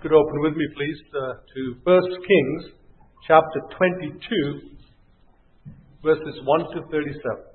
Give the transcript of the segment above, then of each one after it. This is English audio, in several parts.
Could open with me, please, to 1 Kings, chapter 22, verses 1 to 37.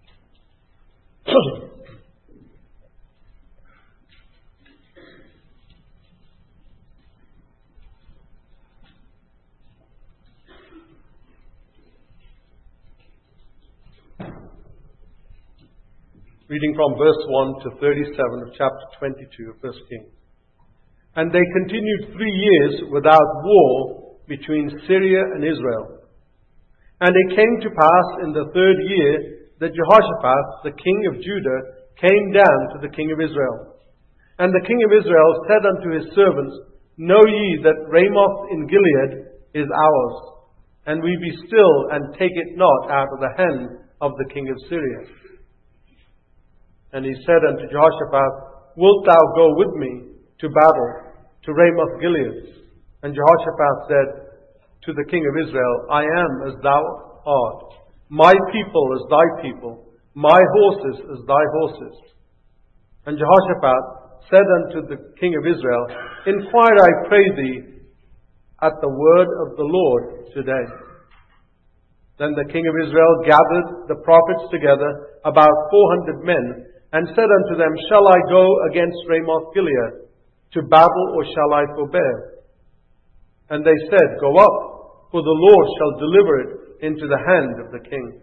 Reading from verse 1 to 37 of chapter 22 of 1 Kings. And they continued 3 years without war between Syria and Israel. And it came to pass in the 3rd year that Jehoshaphat, the king of Judah, came down to the king of Israel. And the king of Israel said unto his servants, Know ye that Ramoth in Gilead is ours, and we be still, and take it not out of the hand of the king of Syria. And he said unto Jehoshaphat, Wilt thou go with me to battle to Ramoth Gilead? And Jehoshaphat said to the king of Israel, I am as thou art, my people as thy people, my horses as thy horses. And Jehoshaphat said unto the king of Israel, Inquire, I pray thee, at the word of the Lord today. Then the king of Israel gathered the prophets together, about 400 men, and said unto them, Shall I go against Ramoth Gilead to battle, or shall I forbear? And they said, Go up, for the Lord shall deliver it into the hand of the king.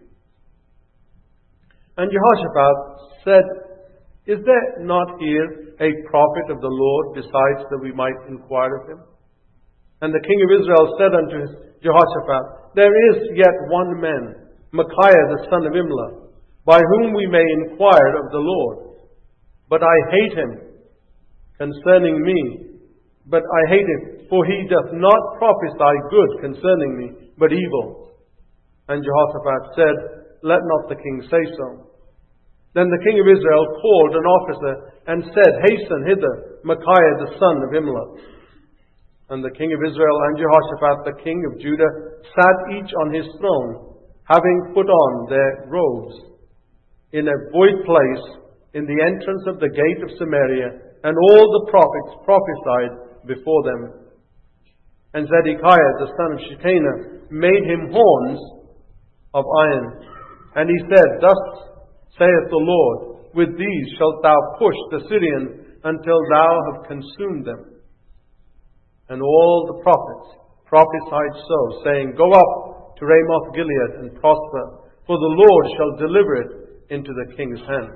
And Jehoshaphat said, Is there not here a prophet of the Lord, besides that we might inquire of him? And the king of Israel said unto Jehoshaphat, There is yet one man, Micaiah the son of Imlah, by whom we may inquire of the Lord. But I hate him concerning me. But I hate him, for he doth not prophesy good concerning me, but evil. And Jehoshaphat said, Let not the king say so. Then the king of Israel called an officer and said, Hasten hither Micaiah the son of Imlah. And the king of Israel and Jehoshaphat the king of Judah sat each on his throne, having put on their robes, in a void place in the entrance of the gate of Samaria, and all the prophets prophesied before them. And Zedekiah the son of Shekinah made him horns of iron. And he said, Thus saith the Lord, With these shalt thou push the Syrians until thou have consumed them. And all the prophets prophesied so, saying, Go up to Ramoth Gilead and prosper, for the Lord shall deliver it into the king's hand.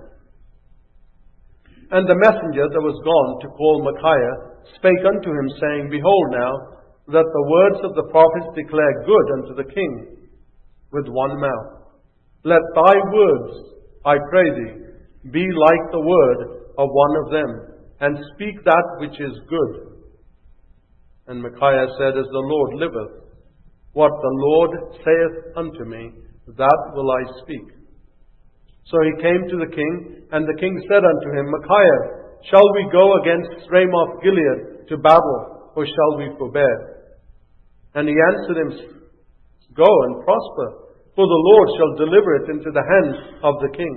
And the messenger that was gone to call Micaiah spake unto him, saying, Behold now, that the words of the prophets declare good unto the king with one mouth. Let thy words, I pray thee, be like the word of one of them, and speak that which is good. And Micaiah said, As the Lord liveth, what the Lord saith unto me, that will I speak. So he came to the king, and the king said unto him, Micaiah, shall we go against Ramoth Gilead to battle, or shall we forbear? And he answered him, Go and prosper, for the Lord shall deliver it into the hand of the king.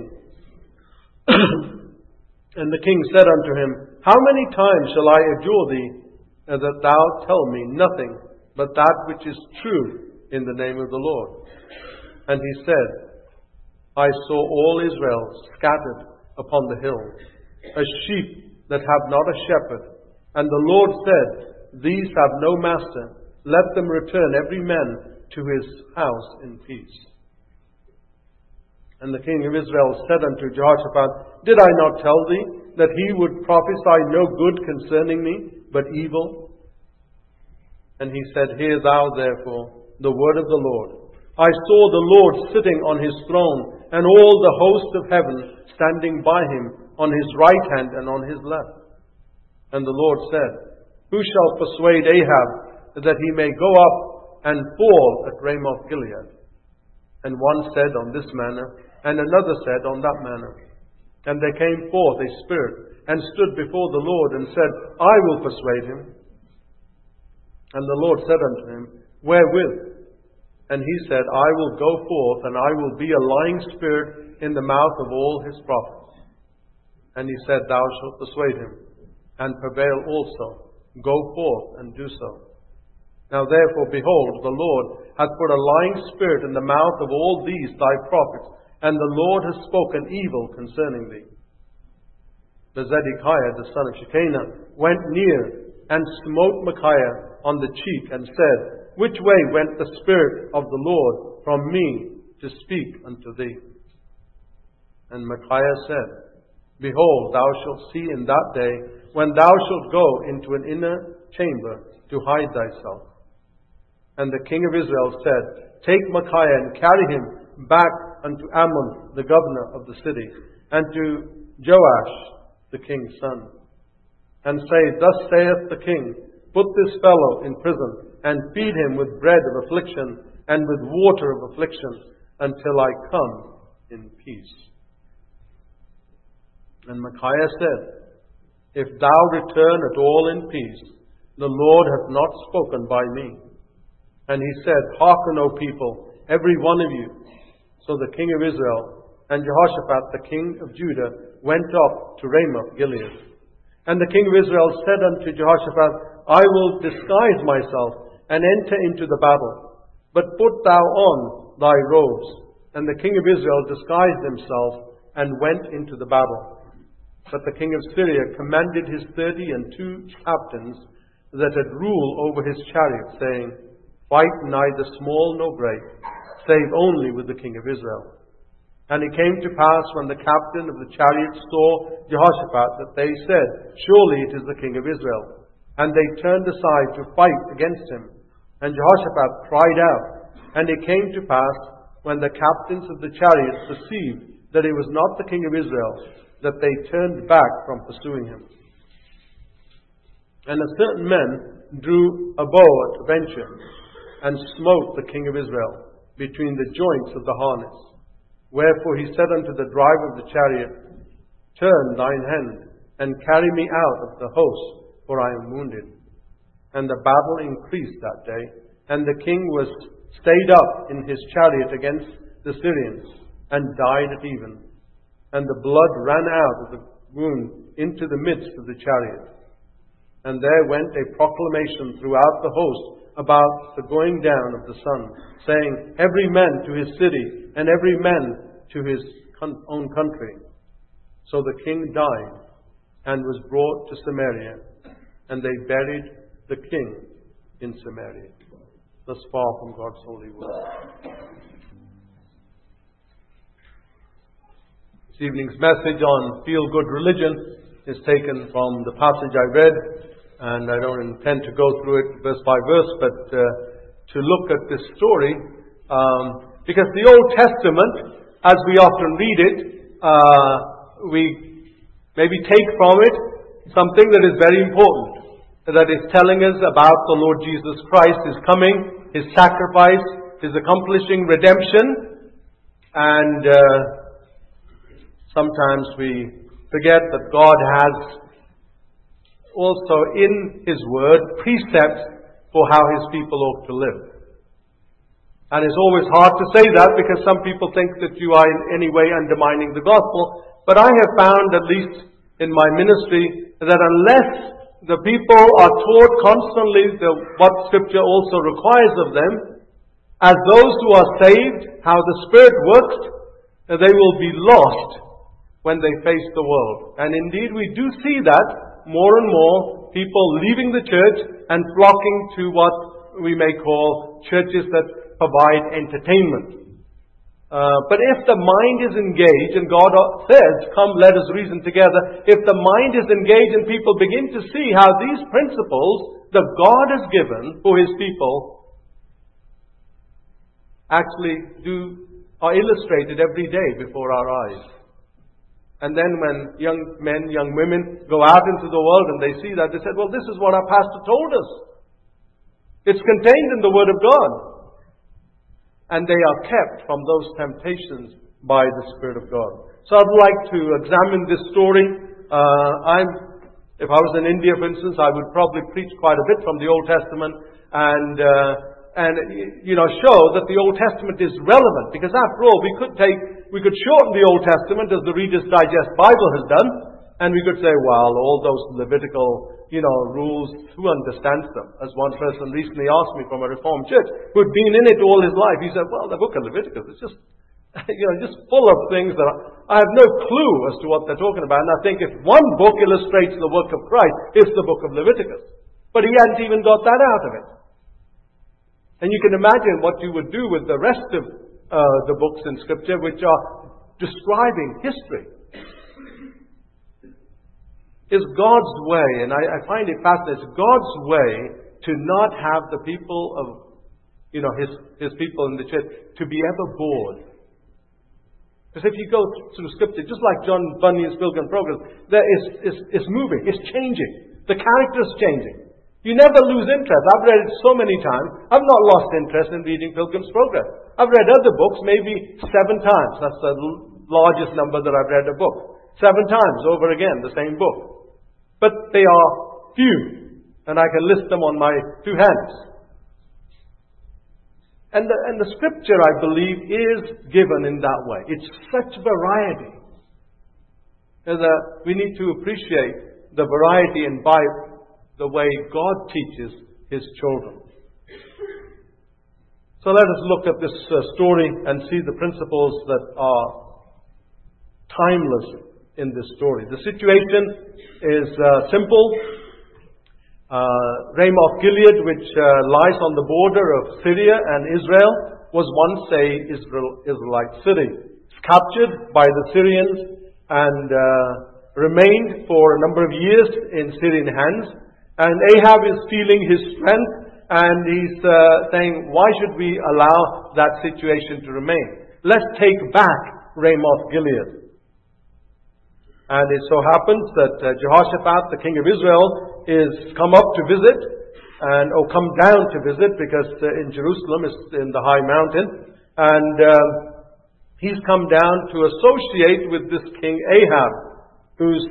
And the king said unto him, How many times shall I adjure thee, that thou tell me nothing but that which is true in the name of the Lord? And he said, I saw all Israel scattered upon the hills, as sheep that have not a shepherd. And the Lord said, These have no master. Let them return every man to his house in peace. And the king of Israel said unto Jehoshaphat, Did I not tell thee that he would prophesy no good concerning me, but evil? And he said, Hear thou therefore the word of the Lord. I saw the Lord sitting on his throne, and all the host of heaven standing by him, on his right hand and on his left. And the Lord said, Who shall persuade Ahab that he may go up and fall at Ramoth Gilead? And one said on this manner, and another said on that manner. And there came forth a spirit, and stood before the Lord, and said, I will persuade him. And the Lord said unto him, Wherewith? And he said, I will go forth, and I will be a lying spirit in the mouth of all his prophets. And he said, Thou shalt persuade him, and prevail also. Go forth and do so. Now therefore, behold, the Lord hath put a lying spirit in the mouth of all these thy prophets, and the Lord has spoken evil concerning thee. But Zedekiah the son of Shekinah went near and smote Micaiah on the cheek and said, Which way went the Spirit of the Lord from me to speak unto thee? And Micaiah said, Behold, thou shalt see in that day, when thou shalt go into an inner chamber to hide thyself. And the king of Israel said, Take Micaiah and carry him back unto Ammon, the governor of the city, and to Joash, the king's son, and say, Thus saith the king, Put this fellow in prison, and feed him with bread of affliction, and with water of affliction, until I come in peace. And Micaiah said, If thou return at all in peace, the Lord hath not spoken by me. And he said, Hearken, O people, every one of you. So the king of Israel and Jehoshaphat the king of Judah went up to Ramoth Gilead. And the king of Israel said unto Jehoshaphat, I will disguise myself and enter into the battle. But put thou on thy robes. And the king of Israel disguised himself and went into the battle. But the king of Syria commanded his 32 captains that had rule over his chariot, saying, Fight neither small nor great, save only with the king of Israel. And it came to pass, when the captain of the chariot saw Jehoshaphat, that they said, Surely it is the king of Israel. And they turned aside to fight against him. And Jehoshaphat cried out. And it came to pass, when the captains of the chariots perceived that it was not the king of Israel, that they turned back from pursuing him. And a certain man drew a bow at a venture, and smote the king of Israel between the joints of the harness. Wherefore he said unto the driver of the chariot, Turn thine hand, and carry me out of the host, for I am wounded. And the battle increased that day, and the king was stayed up in his chariot against the Syrians, and died at even. And the blood ran out of the wound into the midst of the chariot. And there went a proclamation throughout the host about the going down of the sun, saying, Every man to his city, and every man to his own country. So the king died, and was brought to Samaria, and they buried the king in Samaria. Thus far from God's holy word. This evening's message on feel-good religion is taken from the passage I read, and I don't intend to go through it verse by verse, but to look at this story, because the Old Testament, as we often read it, we maybe take from it something that is very important, that is telling us about the Lord Jesus Christ, His coming, His sacrifice, His accomplishing redemption, and sometimes we forget that God has also in His Word precepts for how His people ought to live. And it's always hard to say that, because some people think that you are in any way undermining the gospel. But I have found, at least in my ministry, that unless the people are taught constantly what Scripture also requires of them, as those who are saved, how the Spirit works, they will be lost when they face the world. And indeed we do see that more and more, people leaving the church and flocking to what we may call churches that provide entertainment. But if the mind is engaged, and God says, Come, let us reason together. If the mind is engaged and people begin to see how these principles that God has given for His people actually are illustrated every day before our eyes. And then when young men, young women go out into the world and they see that, they said, well, this is what our pastor told us. It's contained in the Word of God. And they are kept from those temptations by the Spirit of God. So I'd like to examine this story. If I was in India, for instance, I would probably preach quite a bit from the Old Testament and show that the Old Testament is relevant. Because after all, we could shorten the Old Testament as the Reader's Digest Bible has done, and we could say, well, all those Levitical rules, who understands them? As one person recently asked me from a Reformed church who'd been in it all his life. He said, well, the book of Leviticus is just, just full of things that I have no clue as to what they're talking about. And I think if one book illustrates the work of Christ, it's the book of Leviticus. But he hadn't even got that out of it. And you can imagine what you would do with the rest of the books in Scripture, which are describing history. It's God's way, and I find it fascinating. It's God's way to not have the people of, His people in the church to be ever bored. Because if you go through Scripture, just like John Bunyan's Pilgrim's Progress, it's moving, it's changing. The character's changing. You never lose interest. I've read it so many times. I've not lost interest in reading Pilgrim's Progress. I've read other books maybe 7 times. That's the largest number that I've read a book. 7 times over again, the same book. But they are few, and I can list them on my 2 hands. And the Scripture, I believe, is given in that way. It's such variety. We need to appreciate the variety and by the way God teaches His children. So let us look at this story and see the principles that are timeless in this story. The situation is simple. Ramoth Gilead, which lies on the border of Syria and Israel, was once a Israelite city. It's captured by the Syrians and remained for a number of years in Syrian hands. And Ahab is feeling his strength, and he's saying, why should we allow that situation to remain? Let's take back Ramoth Gilead. And it so happens that Jehoshaphat, the king of Israel, is come up to visit, come down to visit, because in Jerusalem is in the high mountain. And he's come down to associate with this king Ahab, who's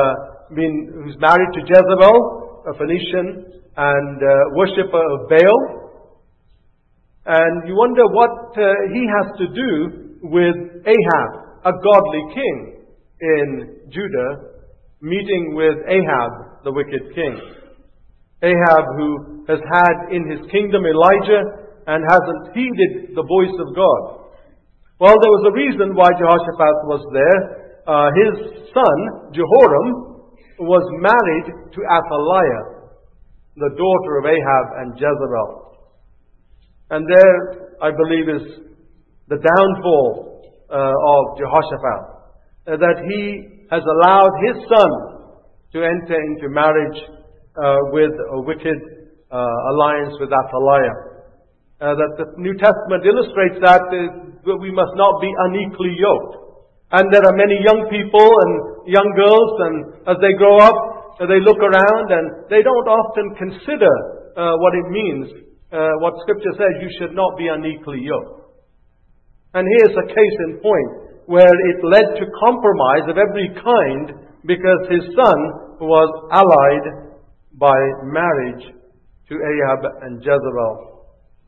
married to Jezebel, a Phoenician, and worshipper of Baal. And you wonder what he has to do with Ahab, a godly king in Judah, meeting with Ahab, the wicked king. Ahab, who has had in his kingdom Elijah and hasn't heeded the voice of God. Well, there was a reason why Jehoshaphat was there. His son, Jehoram, was married to Athaliah, the daughter of Ahab and Jezebel. And there, I believe, is the downfall of Jehoshaphat, that he has allowed his son to enter into marriage with a wicked alliance with Athaliah. That the New Testament illustrates that we must not be unequally yoked. And there are many young people and young girls, and as they grow up, they look around and they don't often consider what it means. What Scripture says, you should not be unequally yoked. And here's a case in point where it led to compromise of every kind because his son was allied by marriage to Ahab and Jezebel.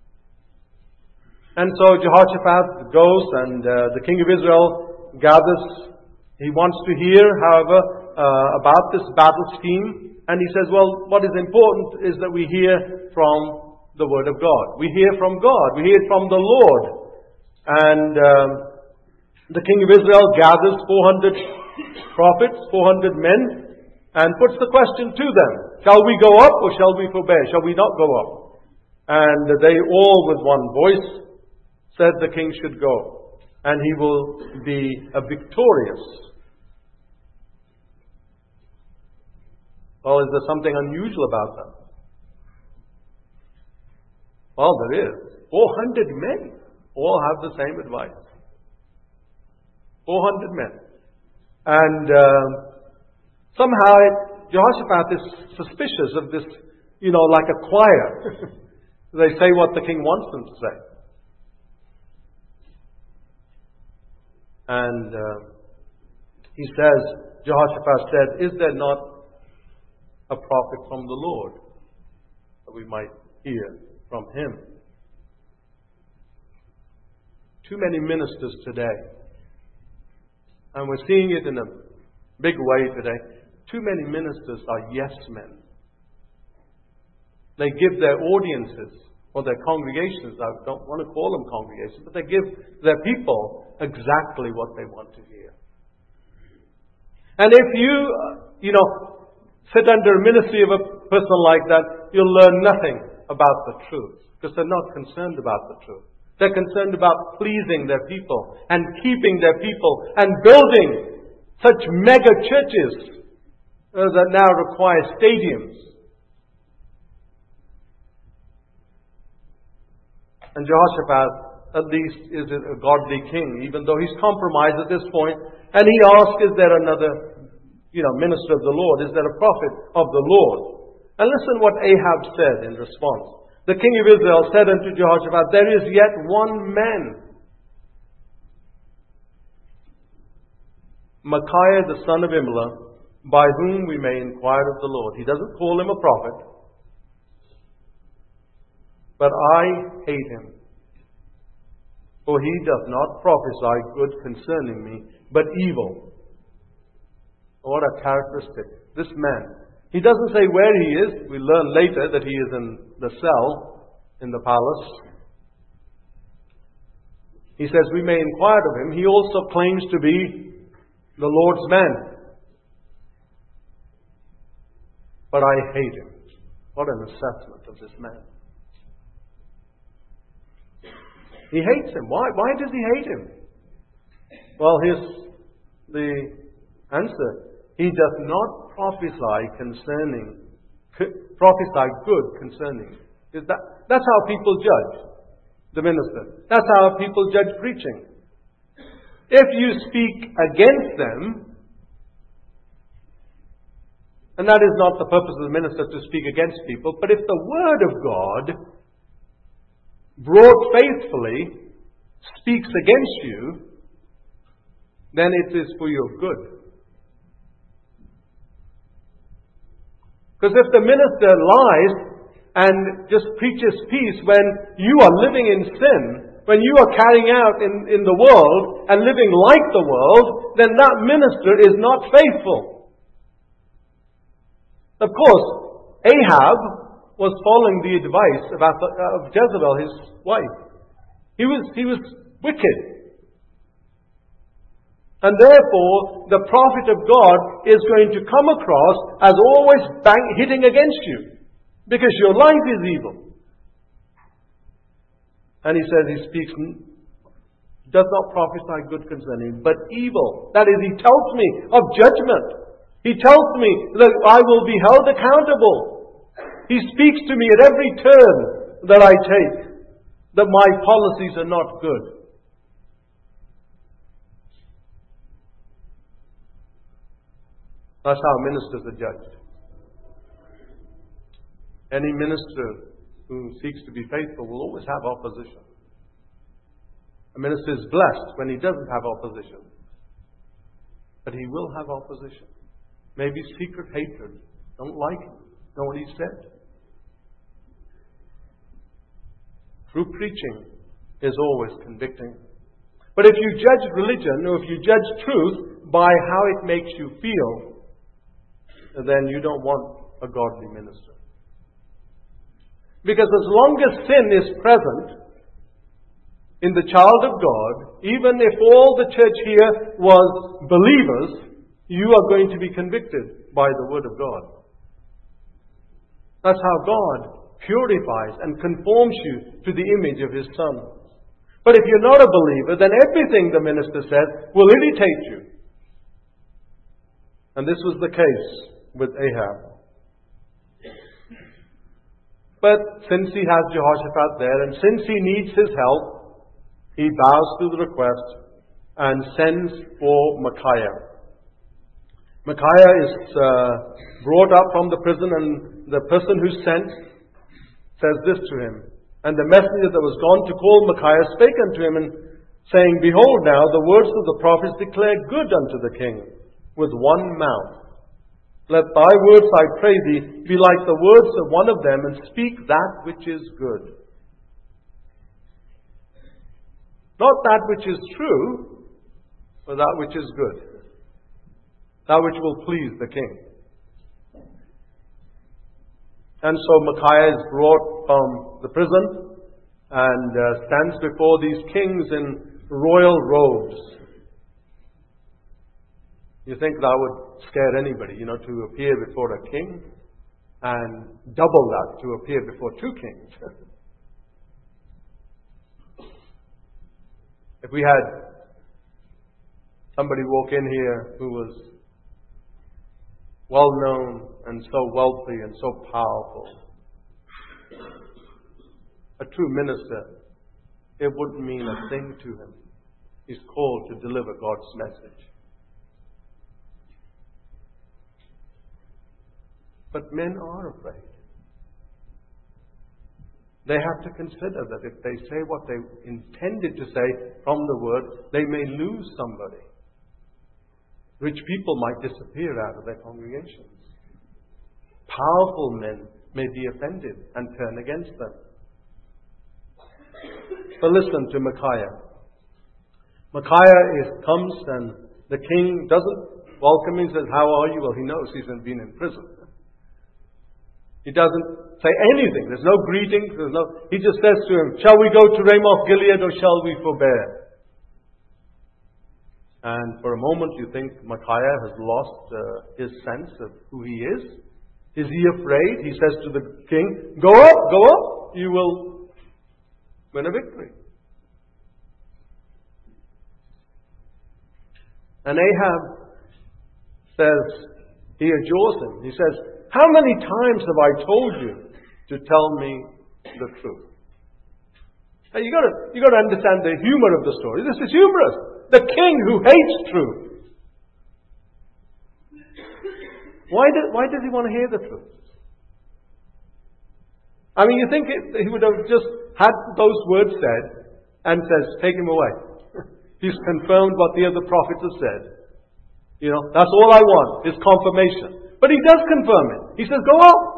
And so Jehoshaphat goes, and the king of Israel gathers. He wants to hear, however, about this battle scheme. And he says, well, what is important is that we hear from the Word of God. We hear from God. We hear from the Lord. And the king of Israel gathers 400 prophets, 400 men, and puts the question to them, shall we go up or shall we forbear? Shall we not go up? And they all with one voice said the king should go. And he will be victorious. Well, is there something unusual about that? Well, there is. 400 men all have the same advice. 400 men. And somehow Jehoshaphat is suspicious of this, like a choir. They say what the king wants them to say. And he says, Jehoshaphat said, is there not a prophet from the Lord that we might hear from him? Too many ministers today, and we're seeing it in a big way today, too many ministers are yes men. They give their audiences, or their congregations, I don't want to call them congregations, but they give their people exactly what they want to hear. And if you sit under a ministry of a person like that, you'll learn nothing about the truth, because they're not concerned about the truth. They're concerned about pleasing their people and keeping their people and building such mega churches that now require stadiums. And Jehoshaphat, at least, is a godly king, even though he's compromised at this point. And he asks, is there another, minister of the Lord? Is there a prophet of the Lord? And listen what Ahab said in response. The king of Israel said unto Jehoshaphat, there is yet one man, Micaiah the son of Imlah, by whom we may inquire of the Lord. He doesn't call him a prophet. But I hate him, for he doth not prophesy good concerning me, but evil. What a characteristic. This man. He doesn't say where he is. We learn later that he is in the cell in the palace. He says we may inquire of him. He also claims to be the Lord's man. But I hate him. What an assessment of this man. He hates him. Why does he hate him? Well, here's the answer. He doth not prophesy good concerning. That's how people judge the minister. That's how people judge preaching. If you speak against them, and that is not the purpose of the minister to speak against people, but if the Word of God brought faithfully speaks against you, then it is for your good. Because if the minister lies and just preaches peace when you are living in sin, when you are carrying out in the world and living like the world, then that minister is not faithful. Of course, Ahab was following the advice of Jezebel, his wife. He was wicked. And therefore, the prophet of God is going to come across as always hitting against you, because your life is evil. And he says does not prophesy good concerning him, but evil. That is, he tells me of judgment. He tells me that I will be held accountable. He speaks to me at every turn that I take that my policies are not good. That's how ministers are judged. Any minister who seeks to be faithful will always have opposition. A minister is blessed when he doesn't have opposition. But he will have opposition. Maybe secret hatred. Don't like him. Know what he said? True preaching is always convicting. But if you judge religion, or if you judge truth by how it makes you feel, then you don't want a godly minister. Because as long as sin is present in the child of God, even if all the church here was believers, you are going to be convicted by the Word of God. That's how God purifies and conforms you to the image of His Son. But if you're not a believer, then everything the minister says will irritate you. And this was the case with Ahab. But since he has Jehoshaphat there, and since he needs his help, he bows to the request and sends for Micaiah. Micaiah is brought up from the prison, and the person who sent says this to him. And the messenger that was gone to call Micaiah spake unto him, and saying, Behold now, the words of the prophets declare good unto the king with one mouth. Let thy words, I pray thee, be like the words of one of them, and speak that which is good. Not that which is true, but that which is good. That which will please the king. And so Micaiah is brought from the prison and stands before these kings in royal robes. You think that would scare anybody, to appear before a king, and double that to appear before two kings. If we had somebody walk in here who was well known and so wealthy and so powerful, a true minister, it wouldn't mean a thing to him. He's called to deliver God's message. But men are afraid. They have to consider that if they say what they intended to say from the word, they may lose somebody. Rich people might disappear out of their congregations. Powerful men may be offended and turn against them. But listen to Micaiah. Micaiah comes and the king doesn't welcome him. He says, "How are you?" Well, he knows he's been in prison. He doesn't say anything. There's no greeting. He just says to him, "Shall we go to Ramoth Gilead or shall we forbear?" And for a moment you think Micaiah has lost his sense of who he is. Is he afraid? He says to the king, go up, you will win a victory. And Ahab says, he adjures him. He says, "How many times have I told you to tell me the truth?" Now you got to understand the humor of the story. This is humorous. The king who hates truth. Why does he want to hear the truth? I mean, you think he would have just had those words said and says, "Take him away." He's confirmed what the other prophets have said. That's all I want, is confirmation. But he does confirm it. He says, "Go up."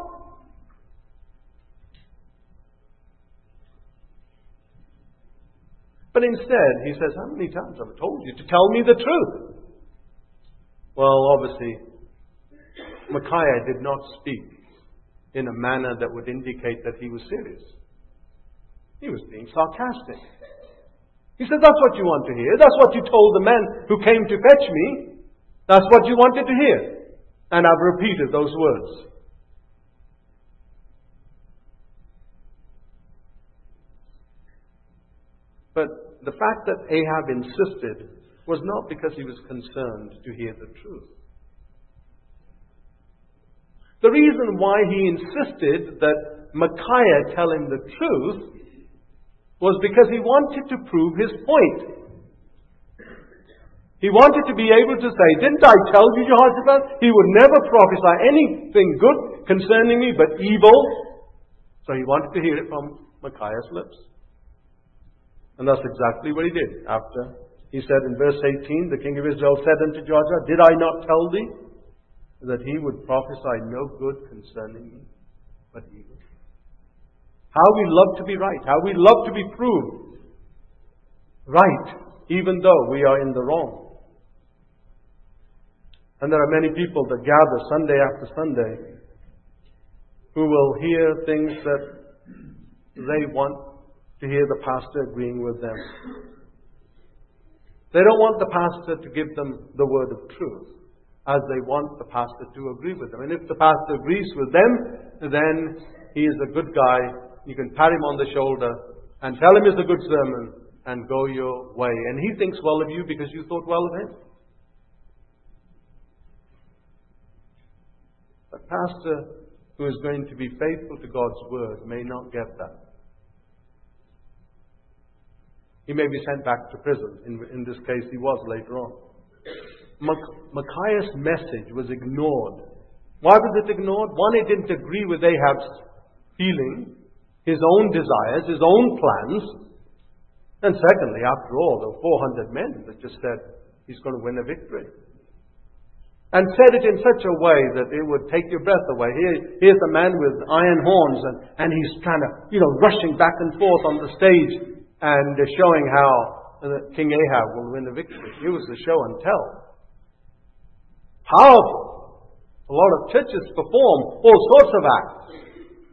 But instead, he says, "How many times have I told you to tell me the truth?" Well, obviously, Micaiah did not speak in a manner that would indicate that he was serious. He was being sarcastic. He said, "That's what you want to hear. That's what you told the men who came to fetch me. That's what you wanted to hear." And I've repeated those words. But the fact that Ahab insisted was not because he was concerned to hear the truth. The reason why he insisted that Micaiah tell him the truth was because he wanted to prove his point. He wanted to be able to say, "Didn't I tell you, Jehoshaphat, he would never prophesy anything good concerning me but evil?" So he wanted to hear it from Micaiah's lips. And that's exactly what he did. After he said in verse 18, the king of Israel said unto Jehoshaphat, "Did I not tell thee that he would prophesy no good concerning me but evil?" How we love to be right. How we love to be proved right, even though we are in the wrong. And there are many people that gather Sunday after Sunday who will hear things that they want to hear the pastor agreeing with them. They don't want the pastor to give them the word of truth, as they want the pastor to agree with them. And if the pastor agrees with them, then he is a good guy. You can pat him on the shoulder and tell him it's a good sermon and go your way. And he thinks well of you because you thought well of him. A pastor who is going to be faithful to God's word may not get that. He may be sent back to prison. In this case, he was later on. Micaiah's message was ignored. Why was it ignored? One, it didn't agree with Ahab's feeling, his own desires, his own plans. And secondly, after all, there were 400 men that just said he's going to win a victory. And said it in such a way that it would take your breath away. Here's a man with iron horns and he's kind of, rushing back and forth on the stage and showing how King Ahab will win the victory. It was a show and tell. Powerful. A lot of churches perform all sorts of acts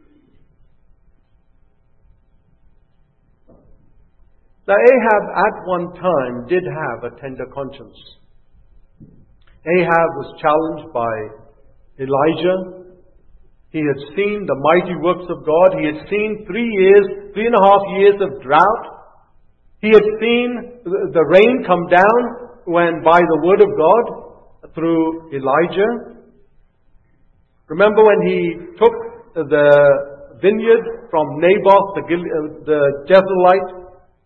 Now Ahab at one time did have a tender conscience. Ahab was challenged by Elijah. He had seen the mighty works of God. He had seen 3.5 years of drought. He had seen the rain come down by the word of God through Elijah. Remember when he took the vineyard from Naboth, the Jezreelite,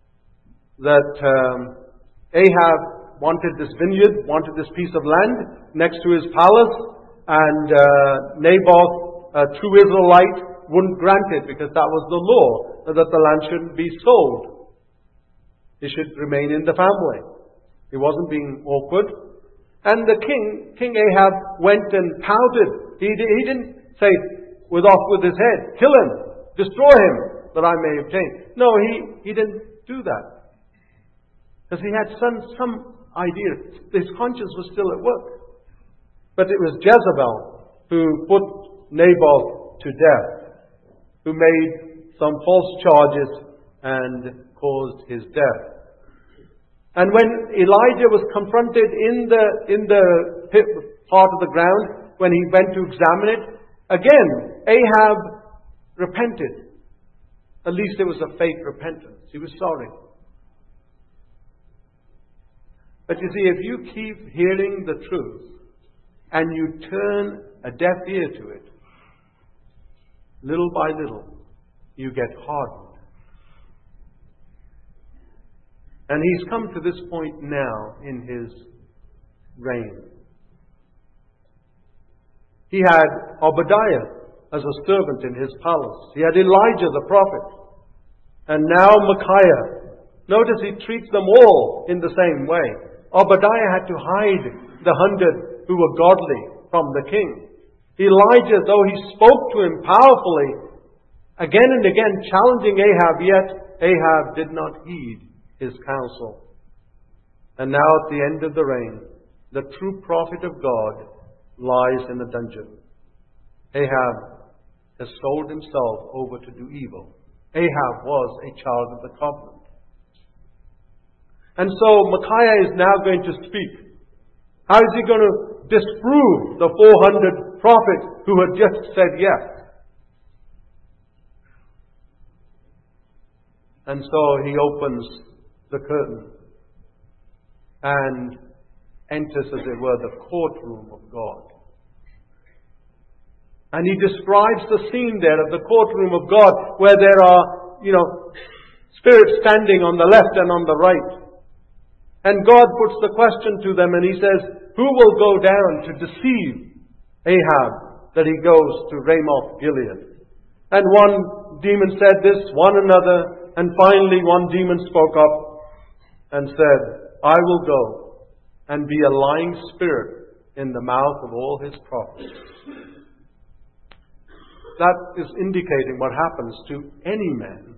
that Ahab wanted this vineyard, wanted this piece of land next to his palace, and Naboth, a true Israelite, wouldn't grant it because that was the law, that the land shouldn't be sold. It should remain in the family. He wasn't being awkward. And the King Ahab, went and pouted. He didn't say, off with his head, kill him, destroy him, that I may obtain. No, he didn't do that. Because he had some idea. His conscience was still at work. But it was Jezebel who put Naboth to death, who made some false charges and caused his death. And when Elijah was confronted in the pit part of the ground, when he went to examine it, again, Ahab repented. At least it was a fake repentance. He was sorry. But you see, if you keep hearing the truth and you turn a deaf ear to it, little by little, you get hardened. And he's come to this point now in his reign. He had Obadiah as a servant in his palace. He had Elijah the prophet. And now Micaiah. Notice he treats them all in the same way. Obadiah had to hide the 100 who were godly from the king. Elijah, though he spoke to him powerfully, again and again challenging Ahab, yet Ahab did not heed his counsel. And now at the end of the reign, the true prophet of God lies in a dungeon. Ahab has sold himself over to do evil. Ahab was a child of the covenant. And so Micaiah is now going to speak. How is he going to disprove the 400 prophets who had just said yes? And so he opens the curtain and enters, as it were, the courtroom of God. And he describes the scene there of the courtroom of God, where there are, spirits standing on the left and on the right. And God puts the question to them and he says, who will go down to deceive Ahab that he goes to Ramoth Gilead? And one demon said this, one another, and finally one demon spoke up and said, I will go and be a lying spirit in the mouth of all his prophets. That is indicating what happens to any man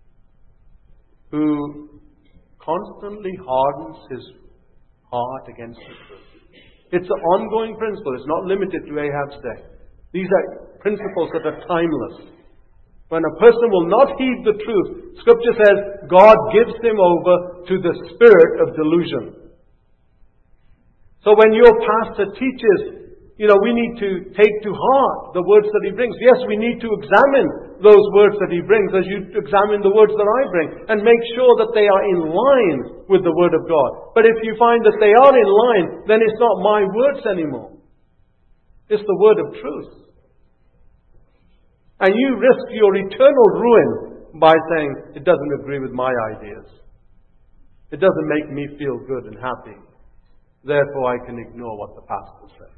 who constantly hardens his heart against the truth. It's an ongoing principle. It's not limited to Ahab's day. These are principles that are timeless. When a person will not heed the truth, Scripture says God gives him over to the spirit of delusion. So when your pastor teaches, we need to take to heart the words that he brings. Yes, we need to examine those words that he brings as you examine the words that I bring and make sure that they are in line with the Word of God. But if you find that they are in line, then it's not my words anymore. It's the word of truth. And you risk your eternal ruin by saying, it doesn't agree with my ideas. It doesn't make me feel good and happy. Therefore I can ignore what the pastor says.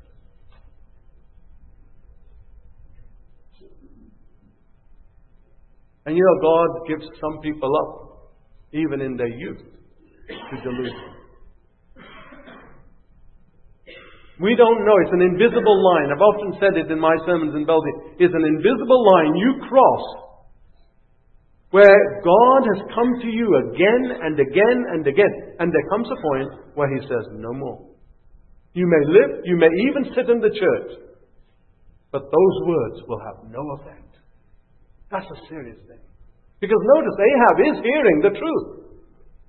And God gives some people up, even in their youth, to delusion. We don't know. It's an invisible line. I've often said it in my sermons in Belgium. It's an invisible line you cross where God has come to you again and again and again. And there comes a point where He says, no more. You may live, you may even sit in the church, but those words will have no effect. That's a serious thing. Because notice, Ahab is hearing the truth.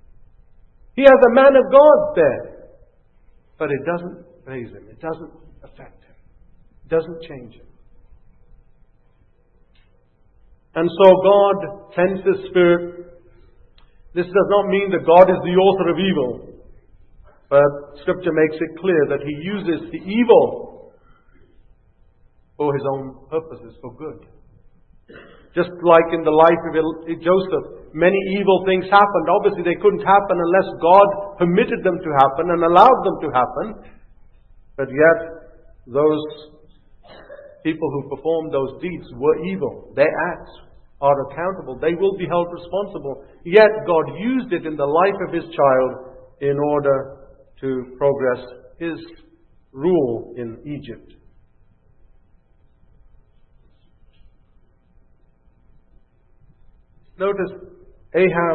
He has a man of God there. But it doesn't faze him. It doesn't affect him. It doesn't change him. And so God sends His Spirit. This does not mean that God is the author of evil. But Scripture makes it clear that He uses the evil for His own purposes, for good. Just like in the life of Joseph, many evil things happened. Obviously they couldn't happen unless God permitted them to happen and allowed them to happen. But yet, those people who performed those deeds were evil. Their acts are accountable. They will be held responsible. Yet God used it in the life of His child in order to progress His rule in Egypt. Notice, Ahab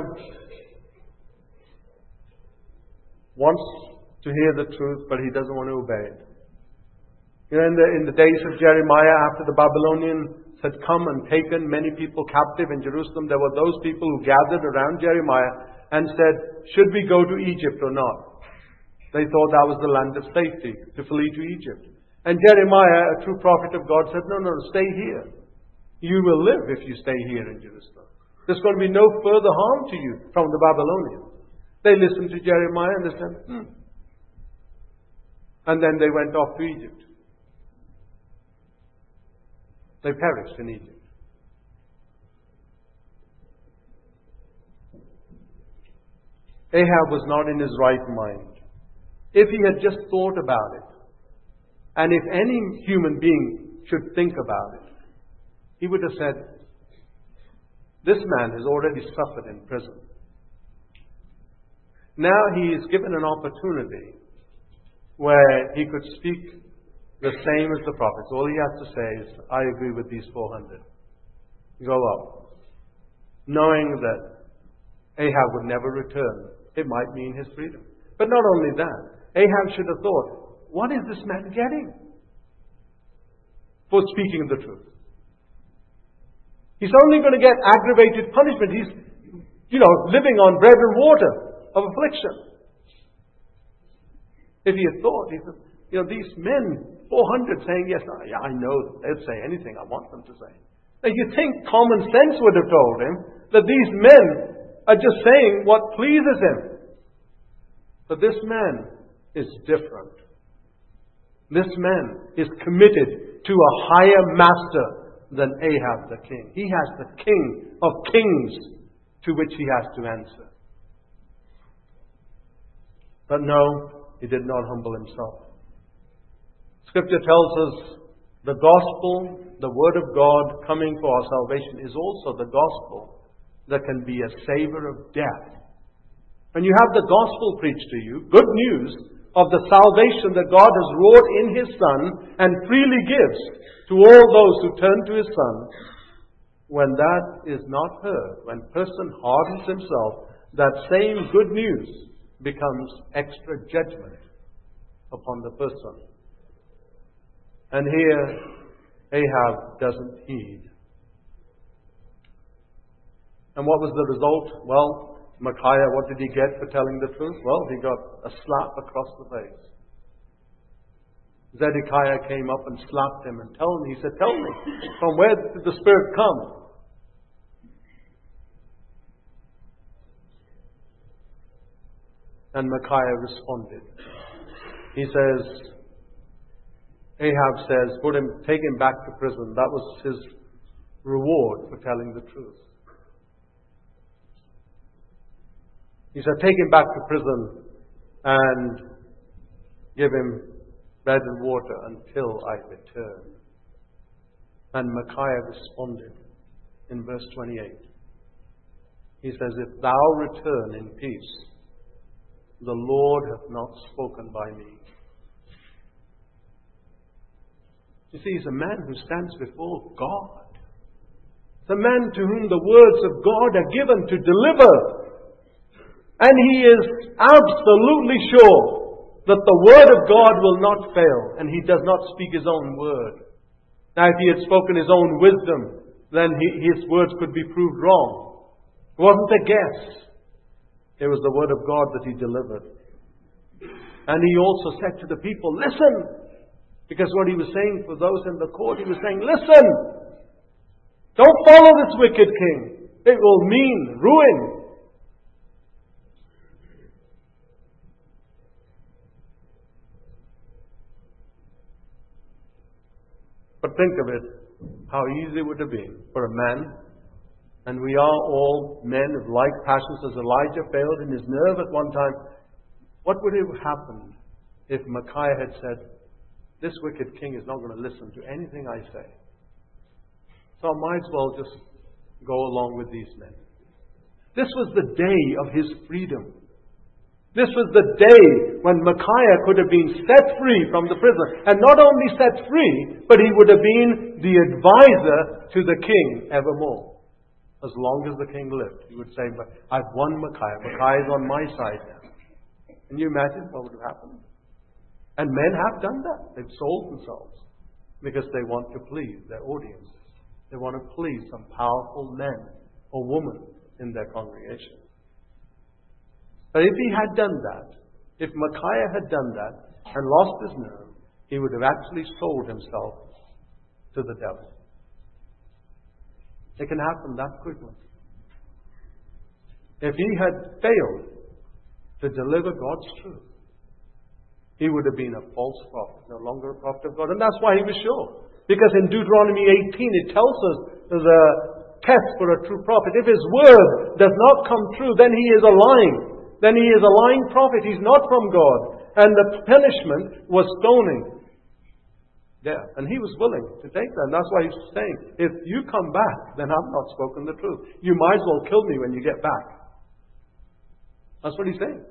wants to hear the truth, but he doesn't want to obey it. You know, in the days of Jeremiah, after the Babylonians had come and taken many people captive in Jerusalem, there were those people who gathered around Jeremiah and said, should we go to Egypt or not? They thought that was the land of safety, to flee to Egypt. And Jeremiah, a true prophet of God, said, no, stay here. You will live if you stay here in Jerusalem. There's going to be no further harm to you from the Babylonians. They listened to Jeremiah and they said, And then they went off to Egypt. They perished in Egypt. Ahab was not in his right mind. If he had just thought about it, and if any human being should think about it, he would have said, this man has already suffered in prison. Now he is given an opportunity where he could speak the same as the prophets. All he has to say is, I agree with these 400. Go up. Knowing that Ahab would never return. It might mean his freedom. But not only that, Ahab should have thought, what is this man getting for speaking the truth? He's only going to get aggravated punishment. He's, living on bread and water of affliction. If he had thought, he said, these men, 400 saying, yes, I know they'll say anything I want them to say. Now you think common sense would have told him that these men are just saying what pleases him. But this man is different. This man is committed to a higher master than Ahab the king. He has the King of Kings to which he has to answer. But no, he did not humble himself. Scripture tells us the gospel, the Word of God coming for our salvation, is also the gospel that can be a savor of death. When you have the gospel preached to you, good news of the salvation that God has wrought in His Son and freely gives to all those who turn to His Son, when that is not heard, when a person hardens himself, that same good news becomes extra judgment upon the person. And here, Ahab doesn't heed. And what was the result? Well, Micaiah, what did he get for telling the truth? Well, he got a slap across the face. Zedekiah came up and slapped him and he said, tell me, from where did the Spirit come? And Micaiah responded. He says, Ahab says, take him back to prison. That was his reward for telling the truth. He said, take him back to prison and give him bread and water until I return. And Micaiah responded in verse 28. He says, if thou return in peace, the Lord hath not spoken by me. You see, he's a man who stands before God. The man to whom the words of God are given to deliver. And he is absolutely sure that the Word of God will not fail. And he does not speak his own word. Now, if he had spoken his own wisdom, then his words could be proved wrong. It wasn't a guess. It was the word of God that he delivered. And he also said to the people, listen! Because what he was saying for those in the court, he was saying, listen! Don't follow this wicked king. It will mean ruin. But think of it, how easy it would have been for a man, and we are all men of like passions, as Elijah failed in his nerve at one time. What would have happened if Micaiah had said, this wicked king is not going to listen to anything I say, so I might as well just go along with these men. This was the day of his freedom. This was the day when Micaiah could have been set free from the prison. And not only set free, but he would have been the advisor to the king evermore. As long as the king lived. He would say, but I've won Micaiah. Micaiah is on my side now. Can you imagine what would have happened? And men have done that. They've sold themselves because they want to please their audiences. They want to please some powerful men or woman in their congregation. But if he had done that, if Micaiah had done that and lost his nerve, he would have actually sold himself to the devil. It can happen that quickly. If he had failed to deliver God's truth, he would have been a false prophet, no longer a prophet of God. And that's why he was sure. Because in Deuteronomy 18 it tells us the test for a true prophet. If his word does not come true, then he is lying. Then he is a lying prophet. He's not from God. And the punishment was stoning. Yeah, and he was willing to take that. And that's why he's saying, if you come back, then I've not spoken the truth. You might as well kill me when you get back. That's what he's saying.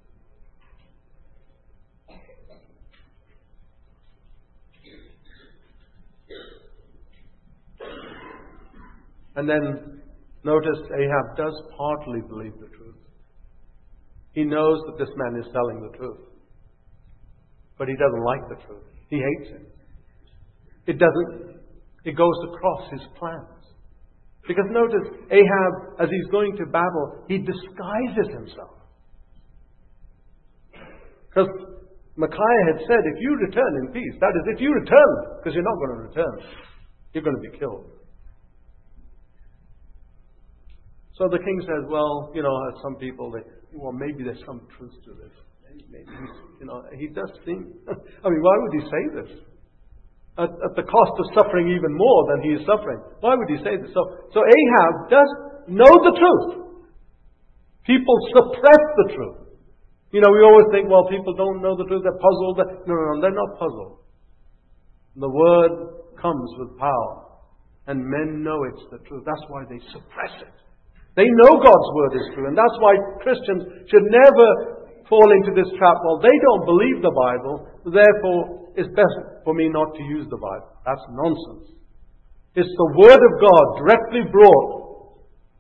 And then notice Ahab does partly believe the truth. He knows that this man is telling the truth. But he doesn't like the truth. He hates him. It goes across his plans. Because notice, Ahab, as he's going to battle, he disguises himself. Because Micaiah had said, if you return in peace, that is, if you return, because you're not going to return, you're going to be killed. So the king says, well, some people, maybe there's some truth to this. Maybe he does seem, why would he say this? At the cost of suffering even more than he is suffering. Why would he say this? So Ahab does know the truth. People suppress the truth. We always think, well, people don't know the truth, they're puzzled. No, they're not puzzled. The word comes with power. And men know it's the truth. That's why they suppress it. They know God's word is true. And that's why Christians should never fall into this trap. Well, they don't believe the Bible, therefore it's best for me not to use the Bible. That's nonsense. It's the word of God directly brought.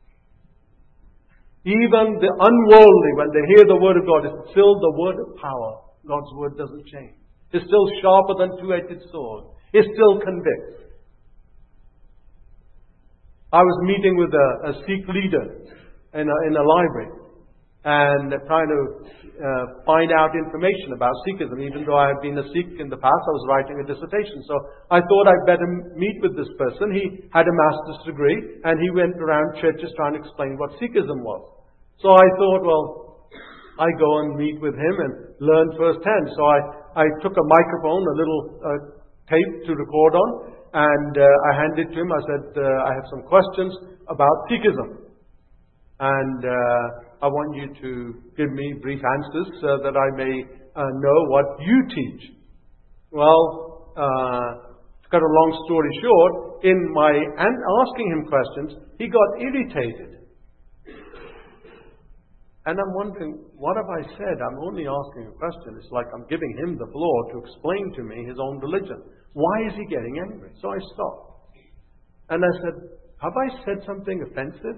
Even the unworldly, when they hear the word of God, it's still the word of power. God's word doesn't change. It's still sharper than two-edged sword. It still convicts. I was meeting with a Sikh leader in a library and trying to find out information about Sikhism. Even though I had been a Sikh in the past, I was writing a dissertation. So I thought I'd better meet with this person. He had a master's degree and he went around churches trying to explain what Sikhism was. So I thought, well, I go and meet with him and learn firsthand. So I took a microphone, a little tape to record on, and I handed it to him. I said, I have some questions about Sikhism. And I want you to give me brief answers so that I may know what you teach. Well, to cut a long story short, in my asking him questions, he got irritated. And I'm wondering, what have I said? I'm only asking a question. It's like I'm giving him the floor to explain to me his own religion. Why is he getting angry? So I stopped. And I said, have I said something offensive?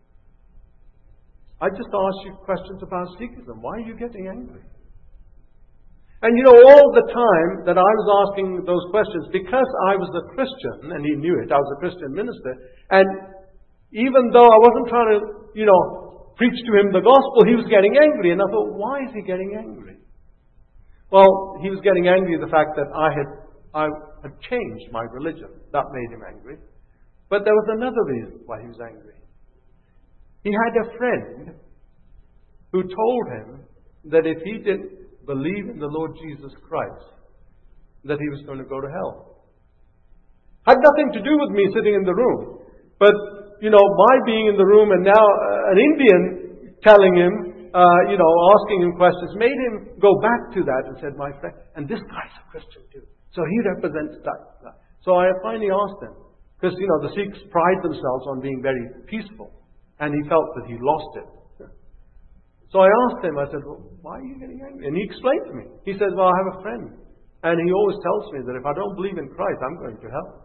I just asked you questions about Sikhism. Why are you getting angry? And all the time that I was asking those questions, because I was a Christian, and he knew it, I was a Christian minister, and even though I wasn't trying to, preached to him the gospel, he was getting angry. And I thought, why is he getting angry? Well, he was getting angry at the fact that I had changed my religion. That made him angry. But there was another reason why he was angry. He had a friend who told him that if he didn't believe in the Lord Jesus Christ, that he was going to go to hell. Had nothing to do with me sitting in the room. But, my being in the room and now an Indian telling him, asking him questions, made him go back to that and said, my friend, and this guy's a Christian too. So he represents that. So I finally asked him, because, the Sikhs pride themselves on being very peaceful. And he felt that he lost it. So I asked him, I said, well, why are you getting angry? And he explained to me. He said, well, I have a friend. And he always tells me that if I don't believe in Christ, I'm going to hell.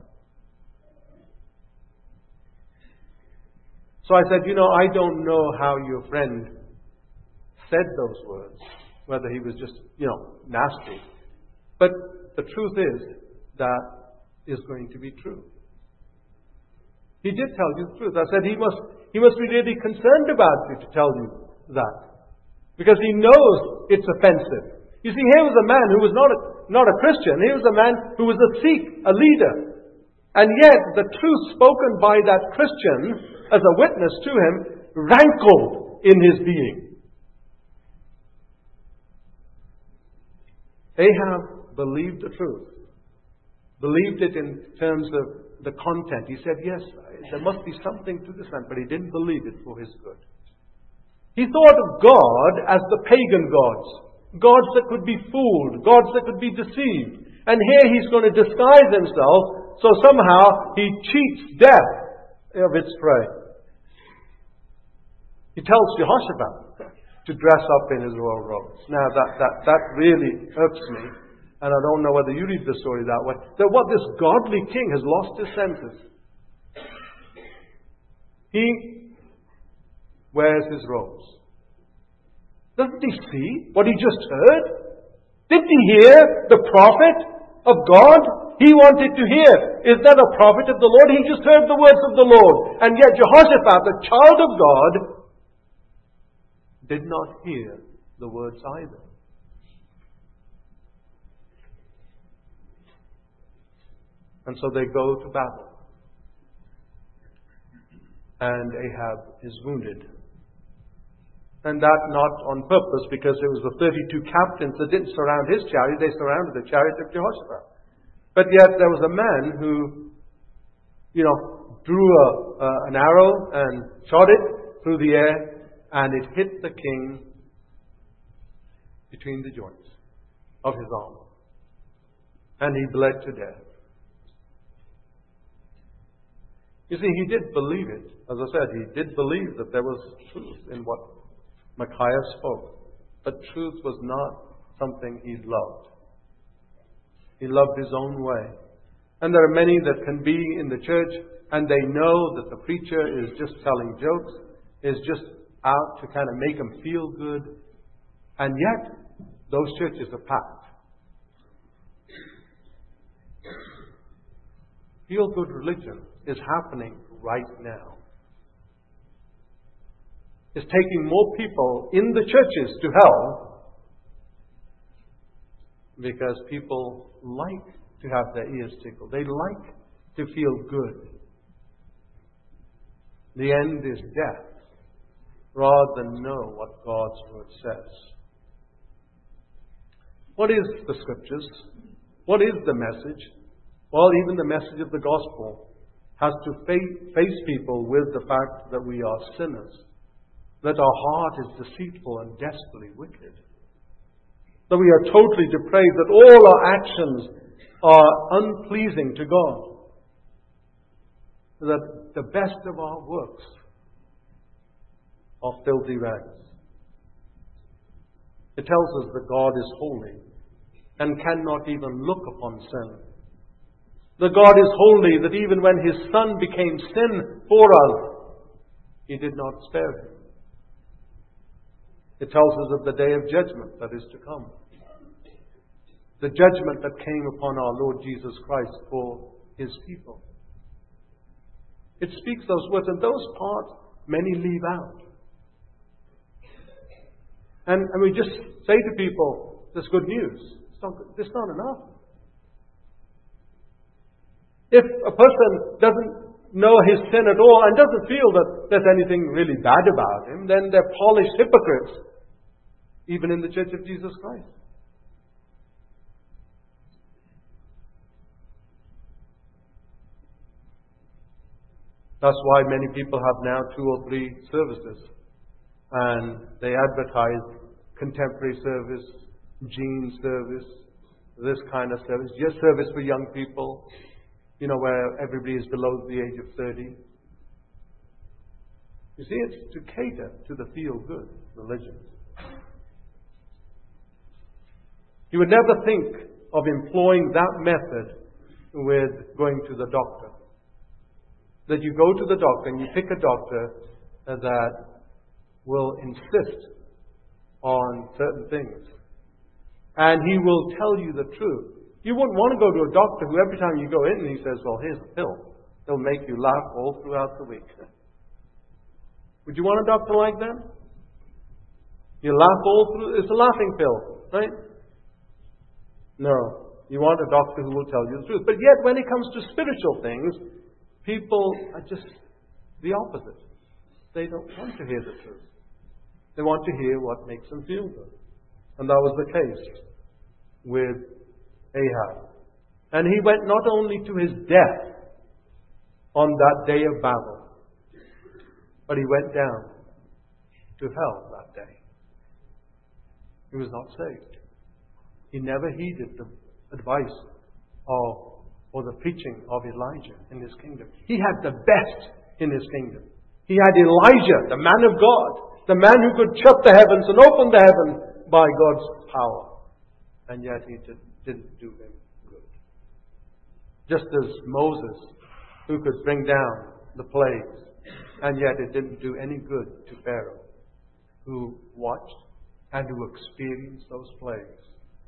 So I said, I don't know how your friend said those words, whether he was just, nasty. But the truth is, that is going to be true. He did tell you the truth. I said, he must be really concerned about you to tell you that. Because he knows it's offensive. You see, here was a man who was not a Christian. Here was a man who was a Sikh, a leader. And yet, the truth spoken by that Christian, as a witness to him, rankled in his being. Ahab believed the truth. Believed it in terms of the content. He said, yes, there must be something to this man, but he didn't believe it for his good. He thought of God as the pagan gods. Gods that could be fooled. Gods that could be deceived. And here he's going to disguise himself, so somehow he cheats death of its prey. He tells Jehoshaphat to dress up in his royal robes. Now that really irks me. And I don't know whether you read the story that way. That what this godly king has lost his senses. He wears his robes. Doesn't he see what he just heard? Didn't he hear the prophet of God? He wanted to hear, is that a prophet of the Lord? He just heard the words of the Lord. And yet Jehoshaphat, the child of God, did not hear the words either. And so they go to battle. And Ahab is wounded. And that not on purpose, because it was the 32 captains that didn't surround his chariot, they surrounded the chariot of Jehoshaphat. But yet there was a man who, drew an arrow and shot it through the air, and it hit the king between the joints of his arm. And he bled to death. You see, he did believe it. As I said, he did believe that there was truth in what Micaiah spoke. But truth was not something he loved. He loved his own way. And there are many that can be in the church and they know that the preacher is just telling jokes, is just out to kind of make them feel good. And yet, those churches are packed. Feel-good religion is happening right now. It's taking more people in the churches to hell because people like to have their ears tickled. They like to feel good. The end is death rather than know what God's Word says. What is the Scriptures? What is the message? Well, even the message of the gospel has to face people with the fact that we are sinners, that our heart is deceitful and desperately wicked, that we are totally depraved, that all our actions are unpleasing to God, that the best of our works are filthy rags. It tells us that God is holy and cannot even look upon sin. That God is holy, that even when His Son became sin for us, He did not spare Him. It tells us of the day of judgment that is to come. The judgment that came upon our Lord Jesus Christ for His people. It speaks those words, and those parts many leave out. And we just say to people, "There's good news." It's not enough. If a person doesn't know his sin at all and doesn't feel that there's anything really bad about him, then they're polished hypocrites, even in the Church of Jesus Christ. That's why many people have now 2 or 3 services. And they advertise contemporary service, gene service, this kind of service, just service for young people, where everybody is below the age of 30. You see, it's to cater to the feel-good religion. You would never think of employing that method with going to the doctor. That you go to the doctor and you pick a doctor that will insist on certain things. And he will tell you the truth. You wouldn't want to go to a doctor who every time you go in, he says, "Well, here's a pill. It'll make you laugh all throughout the week." Would you want a doctor like that? You laugh all through. It's a laughing pill, right? No. You want a doctor who will tell you the truth. But yet, when it comes to spiritual things, people are just the opposite. They don't want to hear the truth. They want to hear what makes them feel good. And that was the case with Ahab. And he went not only to his death on that day of battle, but he went down to hell that day. He was not saved. He never heeded the advice or the preaching of Elijah in his kingdom. He had the best in his kingdom. He had Elijah, the man of God, the man who could shut the heavens and open the heaven by God's power. And yet he didn't do him good. Just as Moses, who could bring down the plagues, and yet it didn't do any good to Pharaoh, who watched and who experienced those plagues.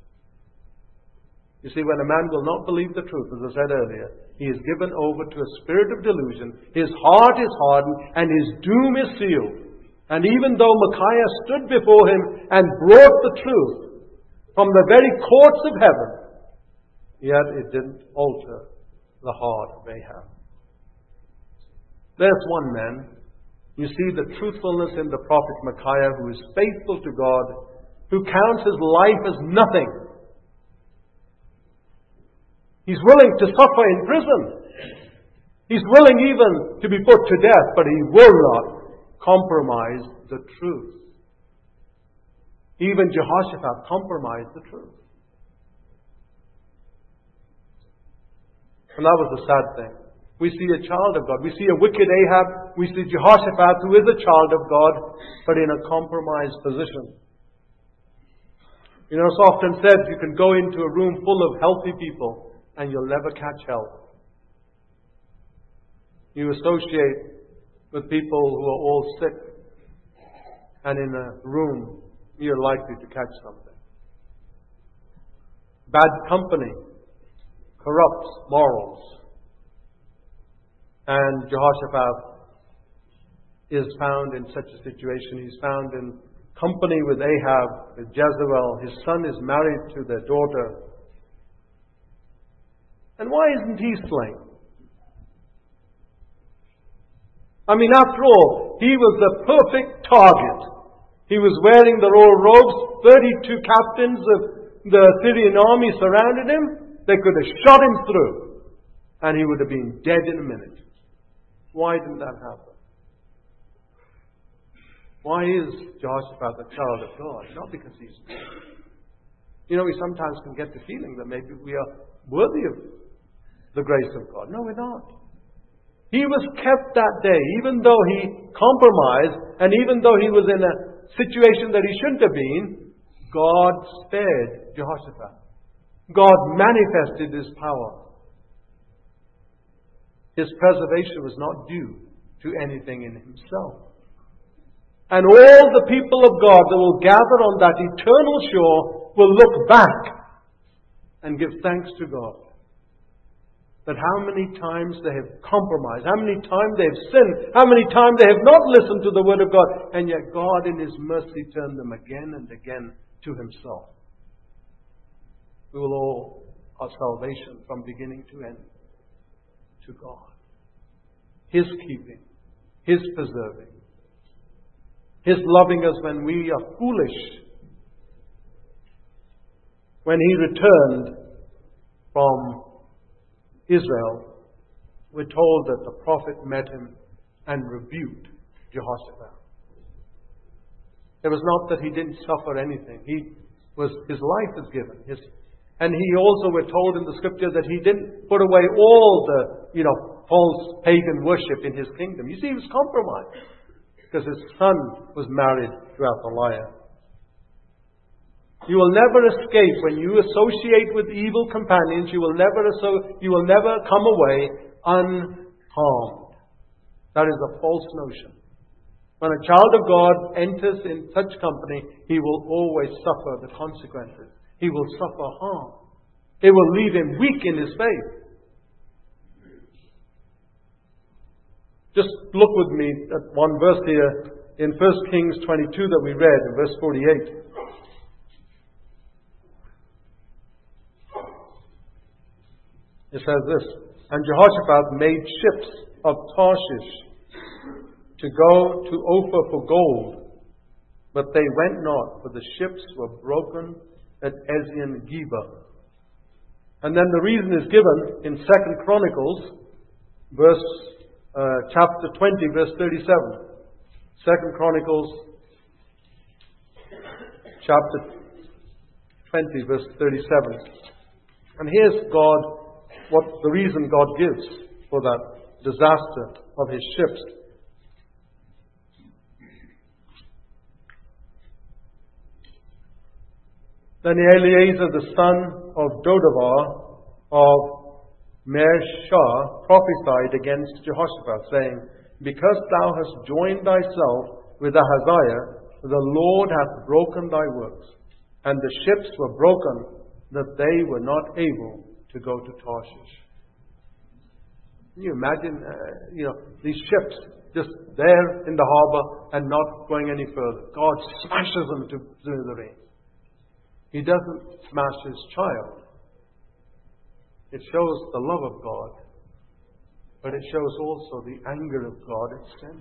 You see, when a man will not believe the truth, as I said earlier, he is given over to a spirit of delusion, his heart is hardened, and his doom is sealed. And even though Micaiah stood before him and brought the truth from the very courts of heaven, yet it didn't alter the heart of Ahab. There's one man. You see the truthfulness in the prophet Micaiah, who is faithful to God, who counts his life as nothing. He's willing to suffer in prison. He's willing even to be put to death, but he will not compromise the truth. Even Jehoshaphat compromised the truth. And that was the sad thing. We see a child of God. We see a wicked Ahab. We see Jehoshaphat, who is a child of God, but in a compromised position. It's often said you can go into a room full of healthy people and you'll never catch health. You associate with people who are all sick, and in a room you're likely to catch something. Bad company corrupts morals. And Jehoshaphat is found in such a situation. He's found in company with Ahab, with Jezebel. His son is married to their daughter. And why isn't he slain? After all, he was the perfect target. He was wearing the royal robes. 32 captains of the Syrian army surrounded him. They could have shot him through, and he would have been dead in a minute. Why didn't that happen? Why is Jehoshaphat the child of God? Not because he's good. We sometimes can get the feeling that maybe we are worthy of the grace of God. No, we're not. He was kept that day, even though he compromised, and even though he was in a situation that he shouldn't have been. God spared Jehoshaphat. God manifested His power. His preservation was not due to anything in himself. And all the people of God that will gather on that eternal shore will look back and give thanks to God. that how many times they have compromised, how many times they have sinned, how many times they have not listened to the Word of God, and yet God in His mercy turned them again and again to Himself. We will owe our salvation from beginning to end to God. His keeping, His preserving, His loving us when we are foolish. When He returned from Israel, we're told that the prophet met him and rebuked Jehoshaphat. It was not that he didn't suffer anything. His life was given. And he also, we're told in the scripture, that he didn't put away all the, false pagan worship in his kingdom. You see, he was compromised because his son was married to Athaliah. You will never escape when you associate with evil companions. You will never come away unharmed. That is a false notion. When a child of God enters in such company, he will always suffer the consequences. He will suffer harm. It will leave him weak in his faith. Just look with me at one verse here in 1 Kings 22 that we read, in verse 48. It says this, "And Jehoshaphat made ships of Tarshish to go to Ophir for gold, but they went not, for the ships were broken at Ezion-Geber." And then the reason is given in 2 Chronicles, chapter 20, verse 37. 2 Chronicles, chapter 20, verse 37. And here's what the reason God gives for that disaster of his ships. Then Eleazar the son of Dodavar of Meershah prophesied against Jehoshaphat, saying, "Because thou hast joined thyself with Ahaziah, the Lord hath broken thy works, and the ships were broken, that they were not able to go to Tarshish." Can you imagine, these ships just there in the harbor and not going any further? God smashes them to smithereens. He doesn't smash His child. It shows the love of God, but it shows also the anger of God at sin.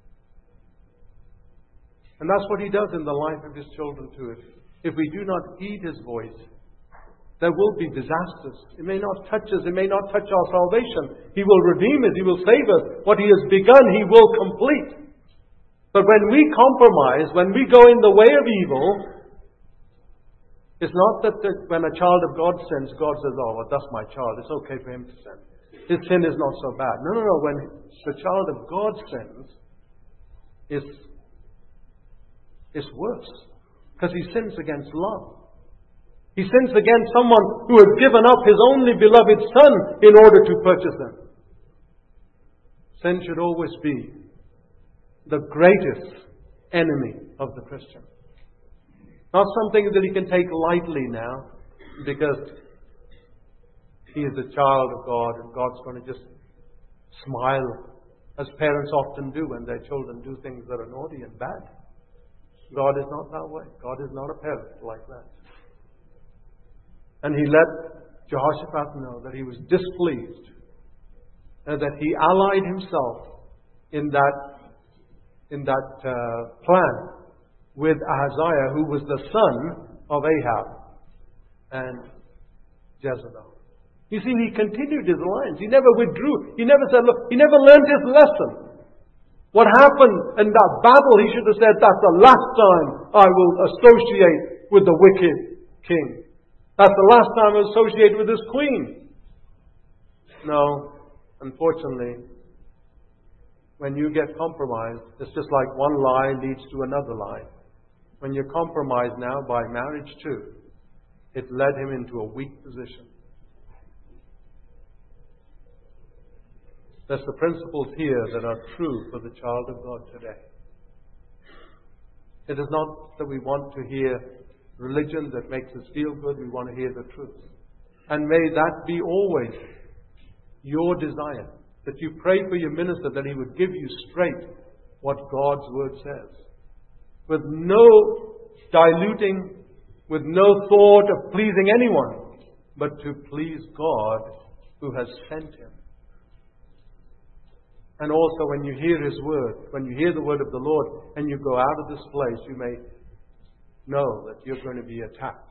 And that's what He does in the life of His children too. If we do not heed His voice, there will be disasters. It may not touch us. It may not touch our salvation. He will redeem us. He will save us. What He has begun, He will complete. But when we compromise, when we go in the way of evil, it's not that when a child of God sins, God says, "Oh, well, that's my child. It's okay for him to sin. His sin is not so bad." No. When the child of God sins, it's worse. Because he sins against love. He sins against someone who has given up His only beloved Son in order to purchase them. Sin should always be the greatest enemy of the Christian. Not something that he can take lightly now because he is a child of God and God's going to just smile, as parents often do when their children do things that are naughty and bad. God is not that way. God is not a parent like that. And He let Jehoshaphat know that he was displeased and that he allied himself in that plan with Ahaziah, who was the son of Ahab and Jezebel. You see, he continued his alliance. He never withdrew. He never said, look, he never learned his lesson. What happened in that battle, he should have said, "That's the last time I will associate with the wicked king. That's the last time I will associate with this queen." No, unfortunately, when you get compromised, it's just like one lie leads to another lie. When you're compromised now by marriage too, it led him into a weak position. There's the principles here that are true for the child of God today. It is not that we want to hear religion that makes us feel good. We want to hear the truth. And may that be always your desire, that you pray for your minister, that he would give you straight what God's Word says, with no diluting, with no thought of pleasing anyone, but to please God who has sent him. And also when you hear His Word, when you hear the Word of the Lord, and you go out of this place, you may know that you're going to be attacked.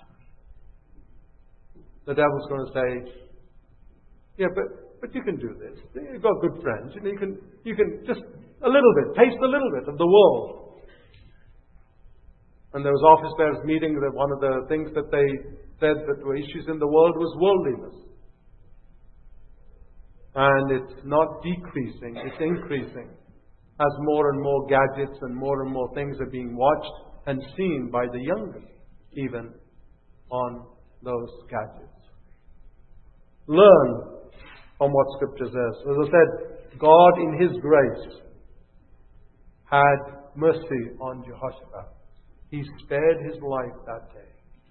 The devil's going to say, yeah, but you can do this. You've got good friends. You can just a little bit, taste a little bit of the world. And there was office bearers meeting, that one of the things that they said that were issues in the world was worldliness. And it's not decreasing, it's increasing as more and more gadgets and more things are being watched and seen by the younger, even on those gadgets. Learn from what Scripture says. As I said, God in His grace had mercy on Jehoshaphat. He spared his life that day.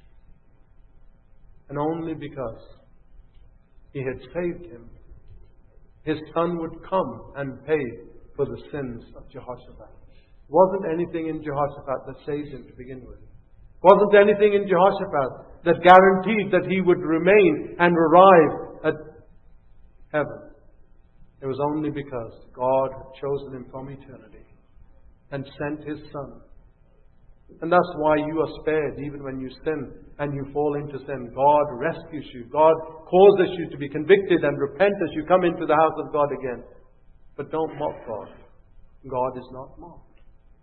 And only because He had saved him, his son would come and pay for the sins of Jehoshaphat. It wasn't anything in Jehoshaphat that saved him to begin with. It wasn't anything in Jehoshaphat that guaranteed that he would remain and arrive at heaven. It was only because God had chosen him from eternity and sent His Son. And that's why you are spared even when you sin and you fall into sin. God rescues you. God causes you to be convicted and repent as you come into the house of God again. But don't mock God. God is not mocked.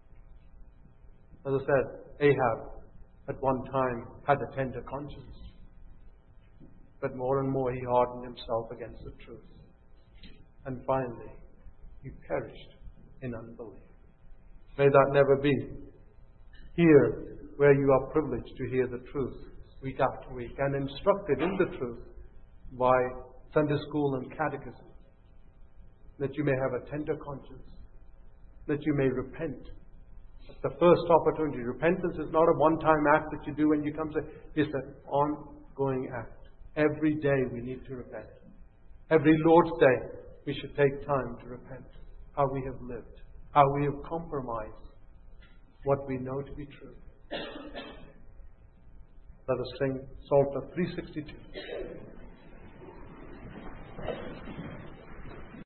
As I said, Ahab at one time had a tender conscience. But more and more he hardened himself against the truth. And finally, he perished in unbelief. May that never be. Here, where you are privileged to hear the truth week after week and instructed in the truth by Sunday school and catechism, that you may have a tender conscience, that you may repent at the first opportunity. Repentance is not a one-time act that you do when you come to. It's an ongoing act. Every day we need to repent. Every Lord's Day we should take time to repent. How we have lived, how we have compromised what we know to be true. Let us sing Psalm 362.